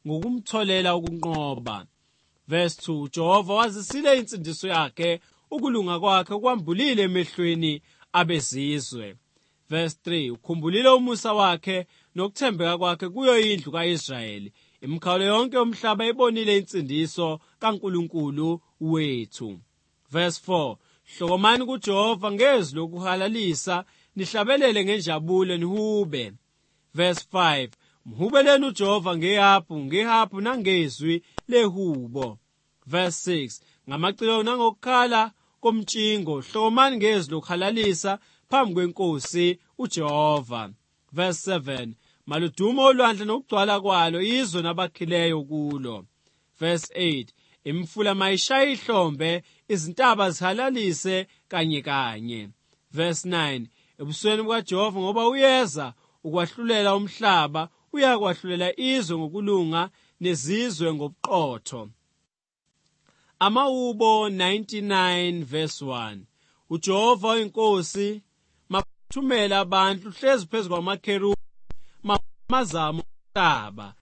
ngokumtholela ukunqoba. Verse 2, Jehova wazisile insindiso yakhe, ukulunga kwakhe kwambulile emehlweni abezizwe. Verse 3, ukhumbulile umusa wakhe nokuthembeka kwakhe kuyo indlu ka-Israyeli. Imikhawulo yonke yomhlaba ibonile insindiso kaNkulunkulu wethu. Verse 4, hlokomani kuJehova ngezwi lokuhalalisa, nihlabelele ngenjabulo nihube. Verse 5, mhubeleni uJehova ngehabhu nangezwi lehubo. Verse 6, ngamacilongo nangokukhala komtshingo, hlokomani ngezwi lokuhalalisa phambi kweNkosi uJehova. Verse 7, maludumo olwandle nokugcwala kwalo, izwe nabakhileyo kulo. Verse 8, imfula mayishaye ihlombe, izintaba zihalalise kanye kanye. Verse 9, ebusweni bukaJehova ngoba uyeza ukwahlulela umhlaba, uyakwahlulela izwe ngokulunga nezizwe ngobuqotho. Amahubo 99 verse 1, uJehova oyinkosi mathumela abantu hlezi phezu kwamakherubhi, mazamo umhlaba.